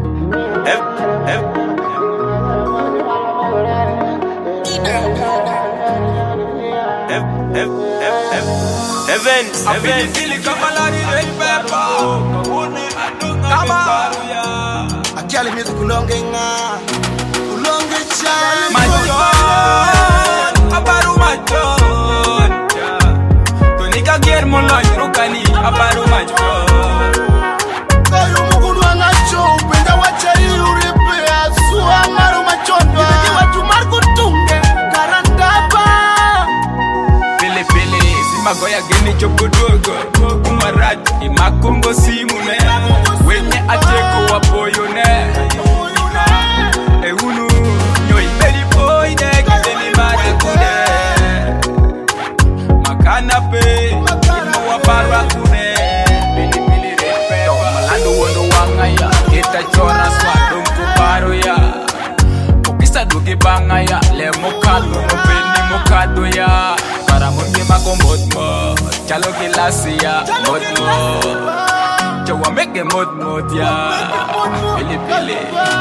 Magoya geni chokodogo Kumarati imakungo simune Wenye ateko wapoyo ne Eunu Nyoi beri boy de Gideni marakude Makana pe Imo waparwa kune Pili pili repe Malando wondo wangaya Kita chora swadum kuparo ya Pokisa dugi bangaya Le mokado no beni mokado ya Para mungi makomotmo Chalo kilasia motmo Chawa meke motmot ya Pili pili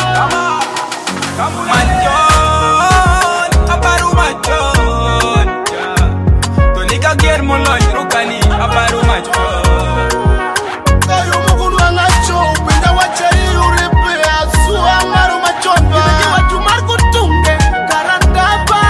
Majon Aparu majon Tonika germo loy rukani Aparu majon Kayo mukunu angacho Penda wachari uripe Asua amaru majon Bidi watu marku tunge Karandaba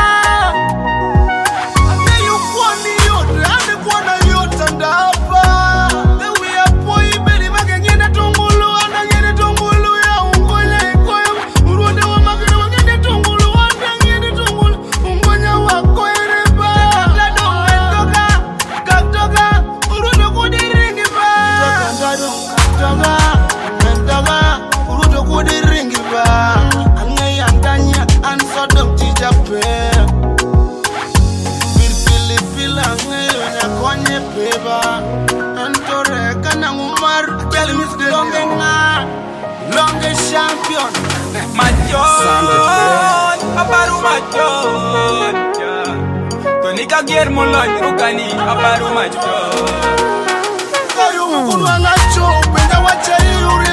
champion Majon Aparu majon Tonika germo loy rukani Aparu majon Kayo mukunu angacho Penda wachari uri